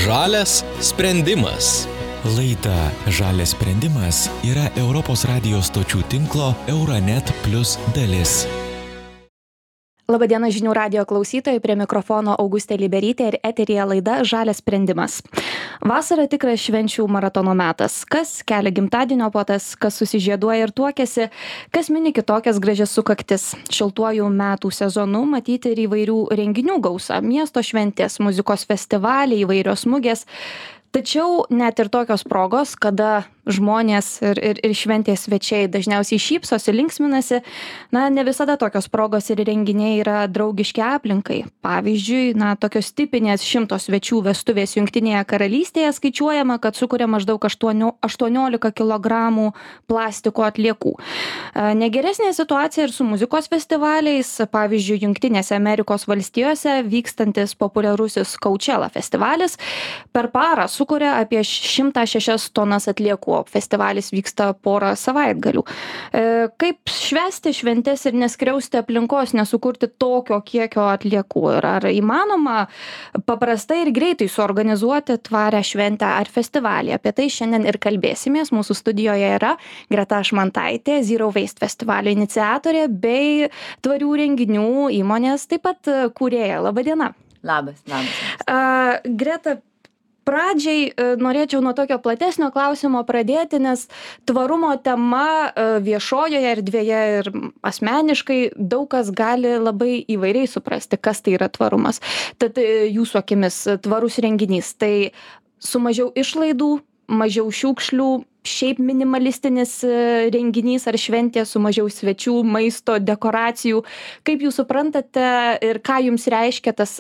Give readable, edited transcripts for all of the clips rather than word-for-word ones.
Žalias sprendimas. Laida Žalias sprendimas yra Europos radijos stočių tinklo Euronet Plus dalis. Labadiena žinių radijo klausytojai, prie mikrofono Augustė Liberytė ir eteryje laida Žalias sprendimas. Vasara tikras švenčių maratono metas. Kas kelia gimtadienio puotas, kas susižieduoja ir tuokiasi, kas mini kitokias gražias sukaktis. Šiltuoju metų sezonu matyti ir įvairių renginių gausa, miesto šventės, muzikos festivaliai, įvairios mugės. Tačiau net ir tokios progos, kada žmonės ir šventės svečiai dažniausiai šypsosi, linksminasi, ne visada tokios progos ir renginiai yra draugiški aplinkai. Pavyzdžiui, tokios tipinės 100 svečių vestuvės Jungtinėje karalystėje skaičiuojama, kad sukuria maždaug 18 kg plastiko atliekų. Negeresnė situacija ir su muzikos festivaliais. Pavyzdžiui, Jungtinėse Amerikos valstijose vykstantis populiarusis Coachella festivalis per parą sukuria apie 106 tonas atliekų. Festivalis vyksta porą savaitgalių. Kaip švęsti šventes ir neskriausti aplinkos, nesukurti tokio kiekio atliekų? Ir ar įmanoma paprastai ir greitai suorganizuoti tvarią šventę ar festivalį? Apie tai šiandien ir kalbėsimės. Mūsų studijoje yra Greta Ašmantaitė, Zero Waste festivalio iniciatorė bei tvarių renginių įmonės taip pat kūrėja. Labadiena. Labas. Greta, pradžiai norėčiau nuo tokio platesnio klausimo pradėti, nes tvarumo tema viešojoje erdvėje ir asmeniškai daug kas gali labai įvairiai suprasti, kas tai yra tvarumas. Tad jūsų akimis tvarus renginys, tai su mažiau išlaidų, mažiau šiukšlių, šiaip minimalistinis renginys ar šventė su mažiau svečių, maisto, dekoracijų. Kaip jūs suprantate ir ką jums reiškia tas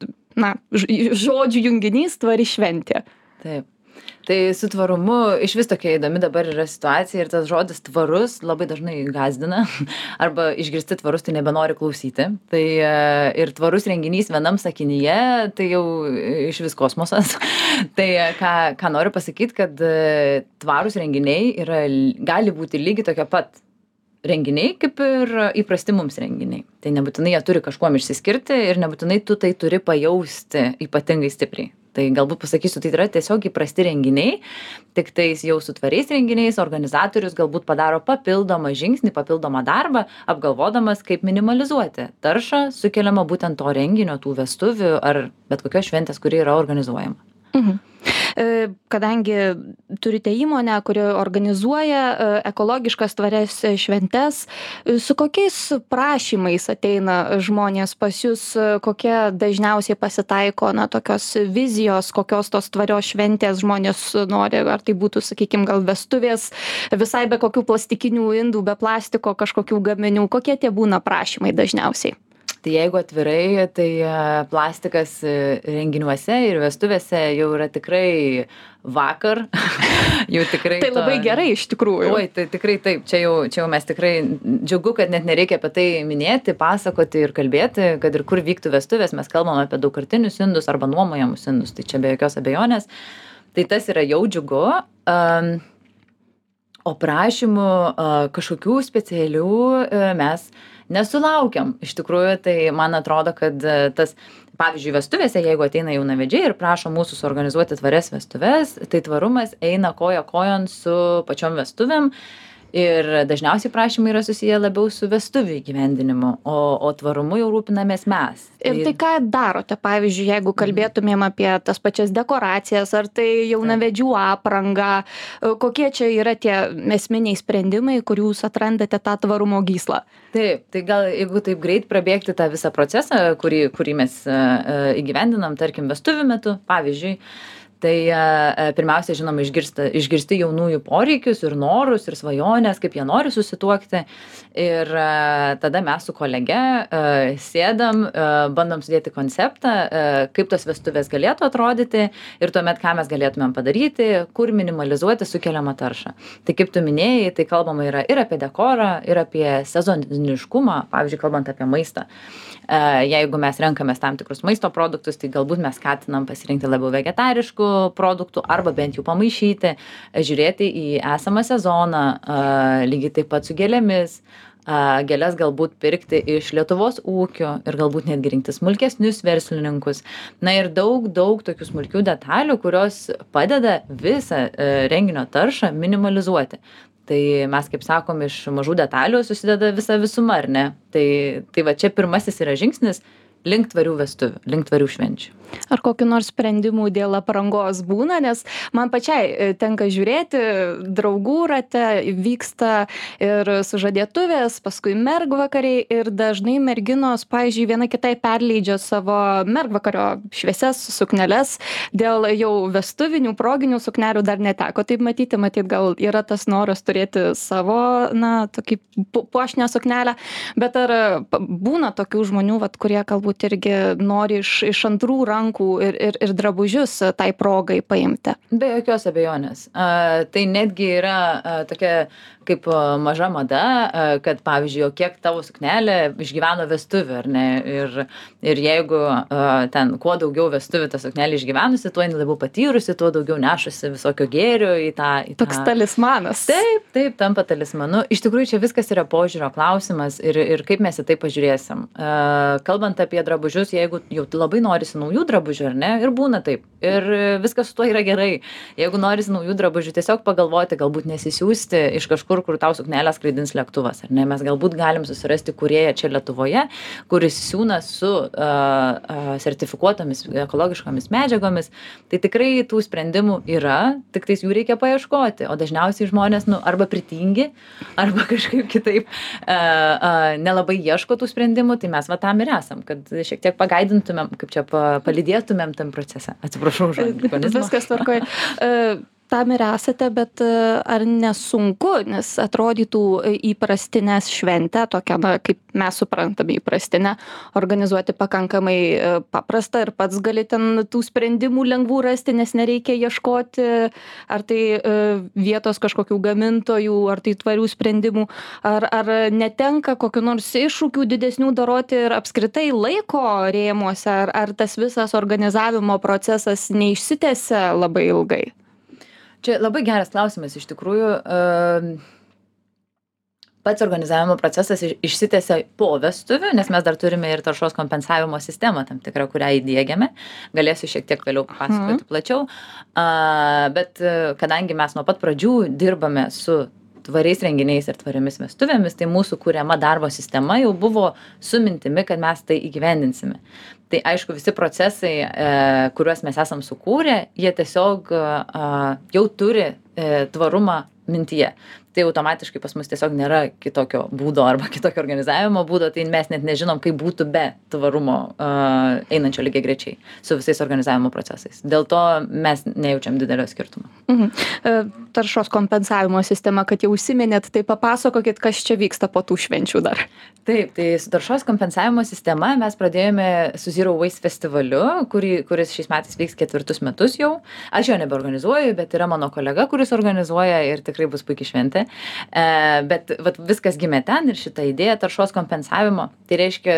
žodžių junginys tvari šventė? Taip. Tai su tvarumu iš vis tokia įdomi dabar yra situacija ir tas žodis tvarus labai dažnai gąsdina arba išgirsti tvarus tai nebenori klausyti. Tai ir tvarus renginys vienam sakinyje tai jau iš vis kosmosas. Tai ką noriu pasakyti, kad tvarus renginiai gali būti lygiai tokia pat renginiai kaip ir įprasti mums renginiai. Tai nebūtinai jie turi kažkuom išsiskirti ir nebūtinai tu tai turi pajausti ypatingai stipriai. Tai galbūt pasakysiu, tai yra tiesiog įprasti renginiai, tik tais jau su tvariais renginiais organizatorius galbūt padaro papildomą žingsnį, papildomą darbą, apgalvodamas, kaip minimalizuoti taršą sukeliamą būtent to renginio, tų vestuvių ar bet kokios šventės, kuri yra organizuojama. Kadangi turite įmonę, kuri organizuoja ekologiškas tvarias šventes, su kokiais prašymais ateina žmonės pas jūs, kokie dažniausiai pasitaiko tokios vizijos, kokios tos tvarios šventės žmonės nori, ar tai būtų, sakykime, gal vestuvės, visai be kokių plastikinių indų, be plastiko kažkokių gaminių, kokie tie būna prašymai dažniausiai? Tai jeigu atvirai, tai plastikas renginiuose ir vestuvėse jau yra tikrai vakar. Jau tikrai tai labai gerai iš tikrųjų. Oi, tai tikrai taip. Čia jau mes tikrai džiugu, kad net nereikia apie tai minėti, pasakoti ir kalbėti, kad ir kur vyktų vestuvės, mes kalbam apie daugkartinius indus arba nuomojamus indus. Tai čia be jokios abejonės. Tai tas yra jau džiugu. O prašymų kažkokių specialių mes nesulaukiam. Iš tikrųjų, tai man atrodo, kad tas, pavyzdžiui, vestuvėse, jeigu ateina jaunavedžiai ir prašo mūsų suorganizuoti tvarias vestuves, tai tvarumas eina koja kojon su pačiom vestuvėm ir dažniausiai prašymai yra susiję labiau su vestuvių įgyvendinimu, o tvarumu jau rūpinamės mes. Ir tai ką darote, pavyzdžiui, jeigu kalbėtumėm apie tas pačias dekoracijas, ar tai jaunavedžių apranga, kokie čia yra tie esminiai sprendimai, kur jūs atrandate tą tvarumo gyslą? Taip, tai gal jeigu taip greit prabėgti tą visą procesą, kurį mes įgyvendinam, tarkim, vestuvių metu, pavyzdžiui, tai pirmiausia, žinoma, išgirsti jaunųjų poreikius ir norus ir svajonės, kaip jie nori susituokti. Ir tada mes su kolege sėdam, bandom sudėti konceptą, kaip tos vestuvės galėtų atrodyti ir tuomet, ką mes galėtumėm padaryti, kur minimalizuoti sukeliamą taršą. Tai kaip tu minėjai, tai kalbama yra ir apie dekorą, ir apie sezoniškumą, pavyzdžiui, kalbant apie maistą. Jeigu mes renkamės tam tikrus maisto produktus, tai galbūt mes skatinam pasirinkti labiau vegetariškų produktų arba bent jau pamaišyti, žiūrėti į esamą sezoną, lygiai taip pat su gėlėmis. Gėles galbūt pirkti iš Lietuvos ūkių ir galbūt netgi rinkti smulkesnius verslininkus. Na ir daug tokių smulkių detalių, kurios padeda visą renginio taršą minimalizuoti. Tai mes, kaip sakom, iš mažų detalių susideda visa visuma, ar ne? Tai va čia pirmasis yra žingsnis link tvarių vestuvių, link tvarių švenčių. Ar kokiu nors sprendimų dėl aprangos būna, nes man pačiai tenka žiūrėti, draugų rate vyksta ir sužadėtuvės, paskui mergvakariai ir dažnai merginos, pavyzdžiui, viena kitai perleidžia savo mergvakario šviesias sukneles, dėl jau vestuvinių, proginių suknelių dar neteko. Taip matyt, gal yra tas noras turėti savo, tokį puošnią suknelę, bet ar būna tokių žmonių, kurie galbūt irgi nori iš antrų rankų ir drabužius tai progai paimti? Be jokios abejonės. Tai netgi yra tokia kaip maža mada, kad pavyzdžiui, kiek tavo suknelė išgyveno vestuvių, ar ne? Ir jeigu ten kuo daugiau vestuvių ta suknelė išgyvenusi, tuo jinai labiau patyrusi, tuo daugiau nešusi visokio gėrio į tą. Toks talismanas. Taip, tampa talismanu. Iš tikrųjų, čia viskas yra požiūrio klausimas ir kaip mes į tai pažiūrėsim. Kalbant apie drabužius, jeigu jau labai norisi naujų drabužių, ar ne? Ir būna taip. Ir viskas su tuo yra gerai. Jeigu norisi naujų drabužių, tiesiog pagalvoti, galbūt nesisiųsti iš kažkur, kur tau suknelę skraidins lėktuvas, ar ne? Mes galbūt galim susirasti kūrėją čia Lietuvoje, kuris siūna su sertifikuotomis ekologiškomis medžiagomis. Tai tikrai tų sprendimų yra, tik tais jų reikia paieškoti. O dažniausiai žmonės arba pritingi, arba kažkaip kitaip nelabai ieško tų sprendimų, tai mes tam ir esam, kad šiek tiek pagaidintumėm, kaip čia palydėtumėm tam procese. Atsiprašau už anglikonizmą. Viskas tvarkoj. Tam ir esate, bet ar nesunku, nes atrodytų įprastinės šventę, tokią, kaip mes suprantame įprastinę, organizuoti pakankamai paprasta ir pats gali ten tų sprendimų lengvų rasti, nes nereikia ieškoti, ar tai vietos kažkokių gamintojų, ar tai tvarių sprendimų, ar netenka kokių nors iššūkių didesnių daroti ir apskritai laiko rėmuose, ar tas visas organizavimo procesas neišsitęsia labai ilgai? Čia labai geras klausimas iš tikrųjų. Pats organizavimo procesas išsitęsia po vestuvių, nes mes dar turime ir taršos kompensavimo sistemą tam tikrą, kurią įdiegiame. Galėsiu šiek tiek vėliau papasakoti plačiau. Bet kadangi mes nuo pat pradžių dirbame su tvariais renginiais ir tvariomis vestuvėmis, tai mūsų kuriama darbo sistema jau buvo su mintimi, kad mes tai įgyvendinsime. Tai aišku, visi procesai, kuriuos mes esam sukūrę, jie tiesiog jau turi tvarumą mintyje. Tai automatiškai pas mus tiesiog nėra kitokio būdo arba kitokio organizavimo būdo, tai mes net nežinom, kaip būtų be tvarumo einančio lygiagrečiai su visais organizavimo procesais. Dėl to mes nejaučiam didelio skirtumo. Taršos kompensavimo sistema, kad jau užsiminėt, tai papasakokit, kas čia vyksta po tų švenčių dar. Taip, tai su taršos kompensavimo sistema mes pradėjome su Zero Waste festivaliu, kuris šiais metais vyks 4 metus jau. Aš jo nebeorganizuoju, bet yra mano kolega, kuris organizuoja ir tikrai bus puikiai šventė. Bet viskas gimė ten ir šita idėja taršos kompensavimo. Tai reiškia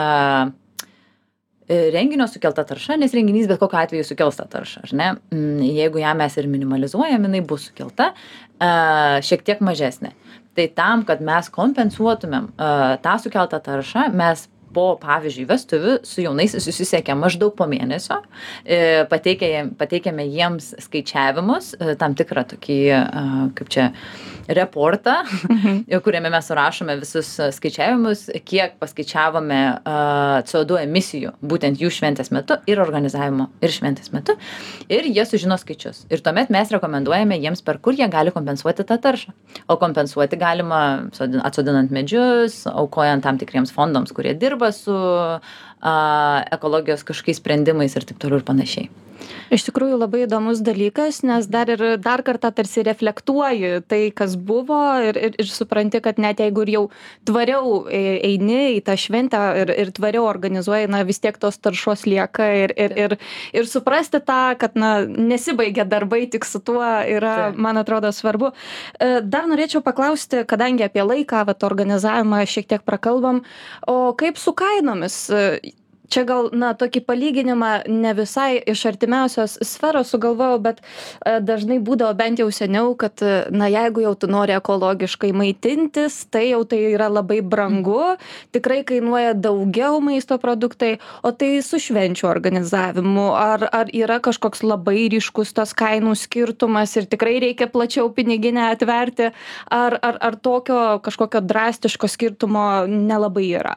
renginio sukelta tarša, nes renginys bet kokiu atveju sukels tą taršą, ar ne? Jeigu ją mes ir minimalizuojam, jinai bus sukelta šiek tiek mažesnė. Tai tam, kad mes kompensuotumėm tą sukeltą taršą, mes po, pavyzdžiui, vestuvių su jaunais susisiekia maždaug po mėnesio, pateikėme jiems skaičiavimus, tam tikrą tokį, kaip čia, reportą, kuriame mes surašome visus skaičiavimus, kiek paskaičiavome CO2 emisijų būtent jų šventės metu ir organizavimo ir šventės metu, ir jie sužino skaičius. Ir tuomet mes rekomenduojame jiems, per kur jie gali kompensuoti tą taršą. O kompensuoti galima atsodinant medžius, aukojant tam tikriems fondams, kurie dirba su ekologijos kažkokiais sprendimais ir taip toliau ir panašiai. Iš tikrųjų labai įdomus dalykas, nes dar kartą tarsi reflektuoji tai, kas buvo ir supranti, kad net jeigu ir jau tvariau eini į tą šventę ir tvariau organizuoji, vis tiek tos taršos lieka ir suprasti tą, kad nesibaigia darbai, tik su tuo yra, man atrodo, svarbu. Dar norėčiau paklausti, kadangi apie laiką, organizavimą šiek tiek prakalbam, o kaip su kainomis? Čia gal, tokį palyginimą ne visai iš artimiausios sferos sugalvojau, bet dažnai būdavo bent jau seniau, kad, jeigu jau tu nori ekologiškai maitintis, tai jau tai yra labai brangu, tikrai kainuoja daugiau maisto produktai, o tai su švenčių organizavimu. Ar yra kažkoks labai ryškus tas kainų skirtumas ir tikrai reikia plačiau piniginę atverti, ar tokio kažkokio drastiško skirtumo nelabai yra?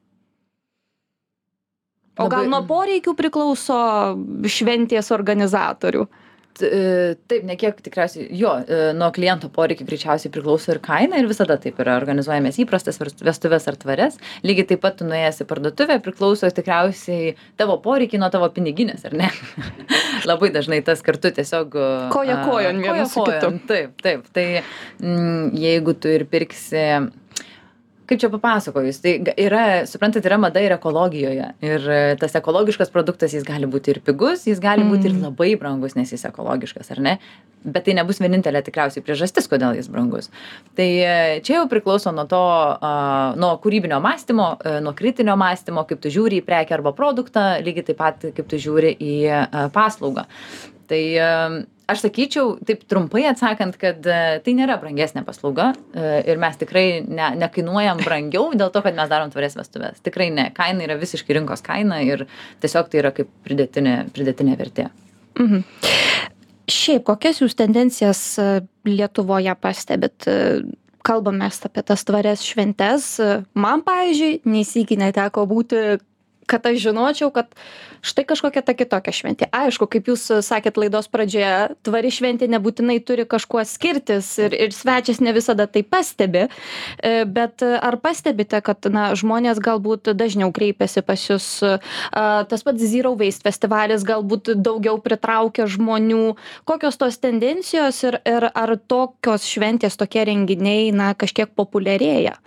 O gal nuo poreikių priklauso šventės organizatorių? Taip, ne kiek tikriausiai, nuo kliento poreikių greičiausiai priklauso ir kaina ir visada taip yra organizuojamės įprastas vestuvės ar tvarias. Lygiai taip pat tu nuėjęs į parduotuvę priklauso tikriausiai tavo poreikiai nuo tavo piniginės, ar ne? Labai dažnai tas kartu tiesiog... Koja kojon vienas su kitu. Taip. Tai jeigu tu ir pirksi... Kaip čia papasakojus, tai suprantat, yra mada ir ekologijoje. Ir tas ekologiškas produktas, jis gali būti ir pigus, jis gali būti ir labai brangus, nes jis ekologiškas, ar ne? Bet tai nebus vienintelė tikriausiai priežastis, kodėl jis brangus. Tai čia jau priklauso nuo to, nuo kūrybinio mąstymo, nuo kritinio mąstymo, kaip tu žiūri į prekę arba produktą, lygiai taip pat, kaip tu žiūri į paslaugą. Tai aš sakyčiau, taip trumpai atsakant, kad tai nėra brangesnė paslauga ir mes tikrai nekainuojam brangiau dėl to, kad mes darom tvarias vestuves. Tikrai ne. Kaina yra visiškai rinkos kaina ir tiesiog tai yra kaip pridėtinė vertė. Mhm. Šiaip, kokias jūs tendencijas Lietuvoje pastebit? Kalbame apie tas tvarias šventes. Man, pavyzdžiui, neįsykį neteko būti, kad aš žinočiau, kad štai kažkokia ta kitokia šventė. Aišku, kaip jūs sakėt laidos pradžioje, tvari šventė nebūtinai turi kažkuo skirtis ir svečias ne visada tai pastebi, bet ar pastebite, kad žmonės galbūt dažniau kreipiasi pas jūs, tas pats Zero Waste festivalis galbūt daugiau pritraukia žmonių, kokios tos tendencijos ir ar tokios šventės, tokie renginiai kažkiek populiarėja?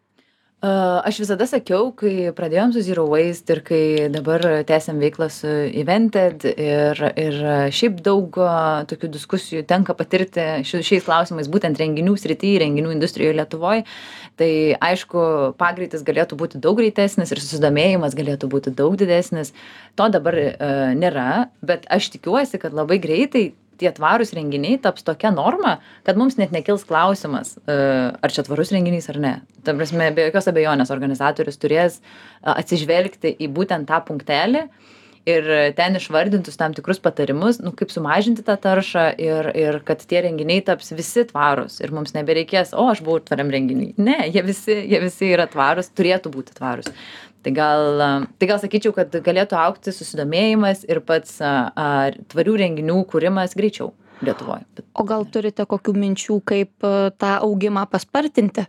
Aš visada sakiau, kai pradėjom su Zero Waste ir kai dabar tęsiam veiklą su Evented ir šiaip daug tokių diskusijų tenka patirti šiais klausimais būtent renginių srity, renginių industrijoje Lietuvoje, tai aišku, pagreitis galėtų būti daug greitesnis ir susidomėjimas galėtų būti daug didesnis. To dabar nėra, bet aš tikiuosi, kad labai greitai tie tvarūs renginiai taps tokia norma, kad mums net nekils klausimas, ar čia tvarus renginys ar ne. Ta prasme, be jokios abejonės organizatorius turės atsižvelgti į būtent tą punktelį ir ten išvardintus tam tikrus patarimus, kaip sumažinti tą taršą ir kad tie renginiai taps visi tvarūs ir mums nebereikės, aš buvau tvariam renginiui. Ne, jie visi yra tvarūs, turėtų būti tvarūs. Tai gal sakyčiau, kad galėtų augti susidomėjimas ir pats tvarių renginių kūrimas greičiau Lietuvoje. O gal turite kokių minčių, kaip tą augimą paspartinti?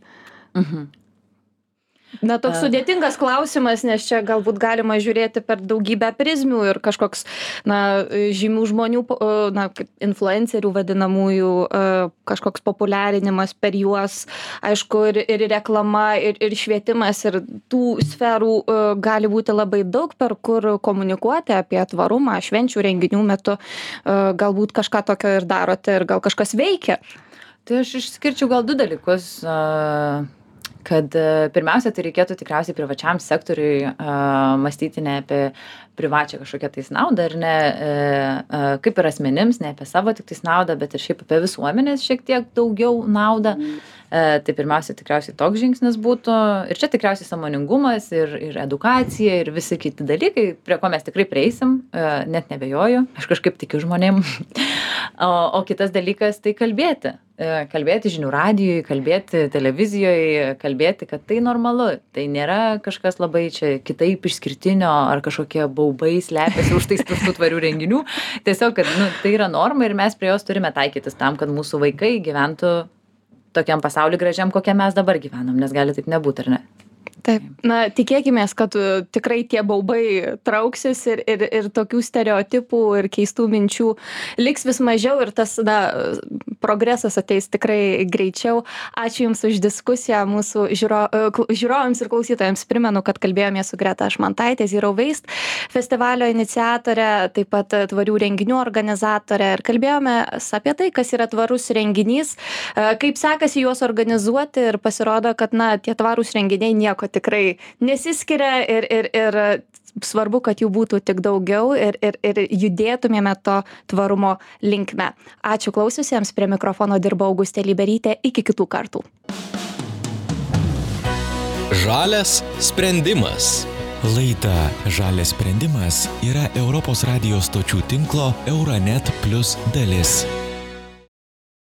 Toks sudėtingas klausimas, nes čia galbūt galima žiūrėti per daugybę prizmių ir kažkoks, žymių žmonių, kaip influencerių vadinamųjų, kažkoks populiarinimas per juos, aišku, ir reklama, ir švietimas, ir tų sferų gali būti labai daug, per kur komunikuoti apie tvarumą švenčių renginių metu, galbūt kažką tokio ir darote ir gal kažkas veikia. Tai aš išskirčiau gal du dalykus. Kad pirmiausia, tai reikėtų tikriausiai privačiam sektoriui mąstyti ne apie privačią kažkokią tais naudą ir ne kaip ir asmenims, ne apie savo tik tais naudą, bet ir šiaip apie visuomenės šiek tiek daugiau naudą. Tai pirmiausia, tikriausiai toks žingsnis būtų. Ir čia tikriausiai sąmoningumas ir edukacija ir visi kiti dalykai, prie ko mes tikrai prieisim, net nebejoju. Aš kažkaip tikiu žmonėm. O kitas dalykas tai kalbėti. Kalbėti žinių radijui, kalbėti televizijoje, kalbėti, kad tai normalu. Tai nėra kažkas labai čia kitaip išskirtinio ar kažkokie baubai slepiasi už tais tų tvarių renginių. Tiesiog, kad tai yra norma ir mes prie jos turime taikytis tam, kad mūsų vaikai gyventų tokiam pasauliu gražiam, kokiam mes dabar gyvenam, nes gali taip nebūti, ar ne? Taip, tikėkimės, kad tikrai tie baubai trauksis ir tokių stereotipų ir keistų minčių liks vis mažiau ir tas, progresas ateis tikrai greičiau. Ačiū Jums už diskusiją. Mūsų žiūrovams ir klausytojams primenu, kad kalbėjome su Greta Ašmantaitė, Zero Waste festivalio iniciatorė, taip pat tvarių renginių organizatorė. Ir kalbėjome apie tai, kas yra tvarus renginys, kaip sekasi juos organizuoti ir pasirodo, kad tie tvarūs renginiai nieko tikrai nesiskiria ir svarbu, kad jų būtų tik daugiau ir judėtumėme to tvarumo linkme. Ačiū klausiusiems, prie mikrofono dirbo Augustė Liberytė, iki kitų kartų. Žalias sprendimas. Laida Žalias sprendimas yra Europos radijos stočių tinklo Euronet Plus dalis.